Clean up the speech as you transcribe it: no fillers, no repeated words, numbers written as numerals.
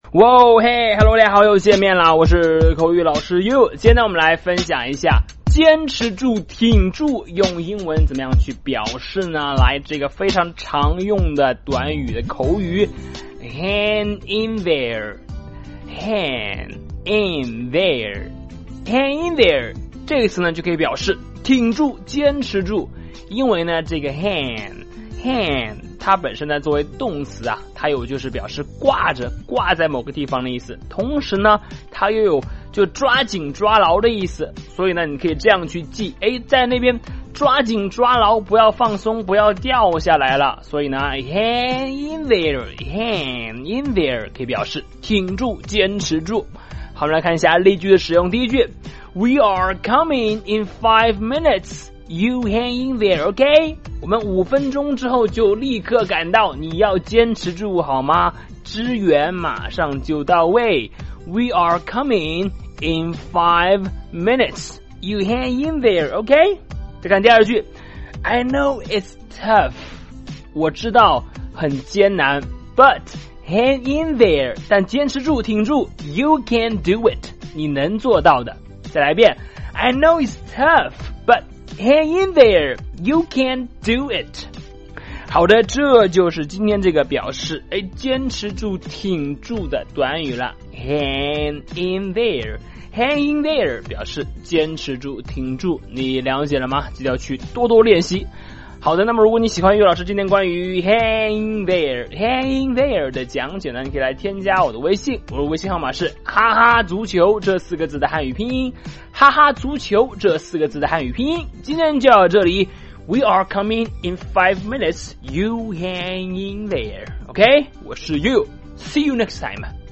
哇嘿 ，Hello 大家好，又见面啦！我是口语老师 You。今天呢，我们来分享一下坚持住、挺住，用英文怎么样去表示呢？来，这个非常常用的短语的口语 ，hang in there，hang in there，hang in there 这个词呢就可以表示挺住、坚持住。因为呢，这个 hang 它本身呢作为动词啊，它有就是表示挂着、挂在某个地方的意思，同时呢它又有就抓紧抓牢的意思，所以呢你可以这样去记，在那边抓紧抓牢，不要放松，不要掉下来了，所以呢 hang in there 可以表示挺住、坚持住。好，我们来看一下例句的使用。第一句 We are coming in 5 minutes，You hang in there, OK？ 我们5分钟之后就立刻赶到，你要坚持住好吗？支援马上就到位。We are coming in 5 minutes. You hang in there, OK？ 再看第二句 I know it's tough. 我知道很艰难 ，but hang in there. 但坚持住，挺住 ，You can do it. 你能做到的。再来一遍 I know it's tough, but hang in there, you can do it. 好的，这就是今天这个表示坚持住、挺住的短语了。Hang in there, hang in there 表示坚持住、挺住，你了解了吗？记得要去多多练习。好的，那么如果你喜欢于老师今天关于 hang in there 的讲解呢，你可以来添加我的微信，我的微信号码是哈哈足球这4个字的汉语拼音，哈哈足球这4个字的汉语拼音。今天就到这里 ，We are coming in 5 minutes. You hang in there, OK？ 我是 You. See you next time.